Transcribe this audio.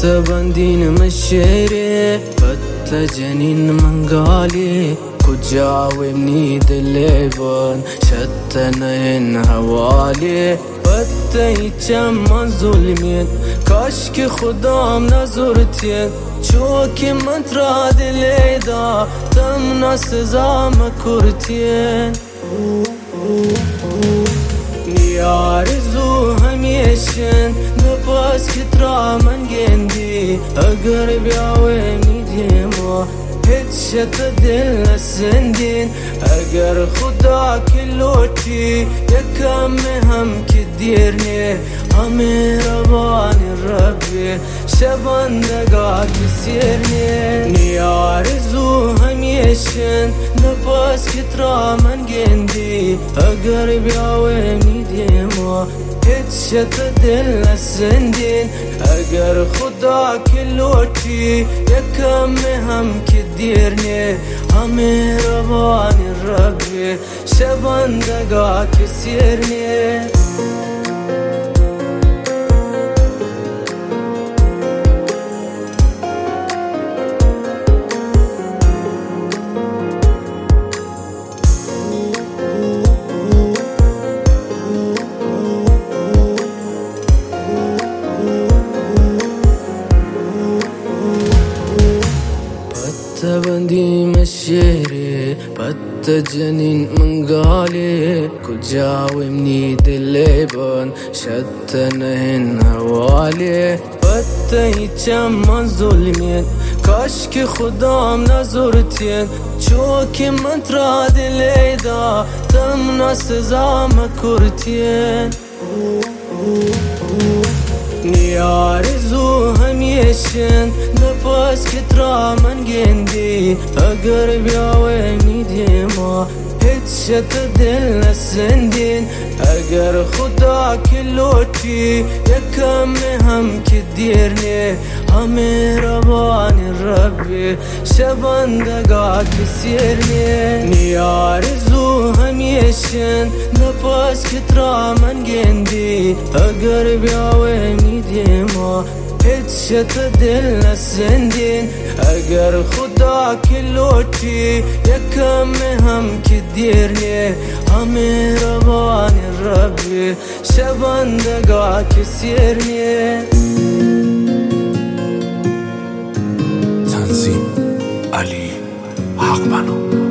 بندین مشیره بت جنین منقالي كجاوبني دليبان شتنين هوالي بت يتشم ظلمين كاشك خدام نظرتين چوكي منتراد ليدا تم سزام كرتين يارزو هميشن نباس كترا من جندي اقرب يا ويني ديما هتشت دل السندين اگر خدا كلوتي يكم هم كديرني همي رباني ربي شبان دقا كسيرني نيارزو هميشن نباس كترا من جندي اقرب يا ويني ديما هتشت دل السندين اگر خدا كلوتي يكم هم كديرني همي رباني ربي شبان دقا كسيرني بندي مشيري بت جنين منقالي كجاوبني دليبان شتنهن هوالي بت يتشم ظلمين كاشك خدام نظرتين چوكي منتراد ليدا تم سزام كرتين نيارزو هميشن نباس كترا من جندي اقرب يا ويني ديما هتشت دل السندين اگر خدا كلوتي يكم هم كديرني همي رباني ربي شبان دقا كسيرني نيارزو هميشن نباس كترا من جندي اقرب يا ويني ديما هتشت دل السندين اگر خدا كلوتي يكم هم كديرني همي رباني ربي شبان دقا كسيرني تنظیم علی حقبانو.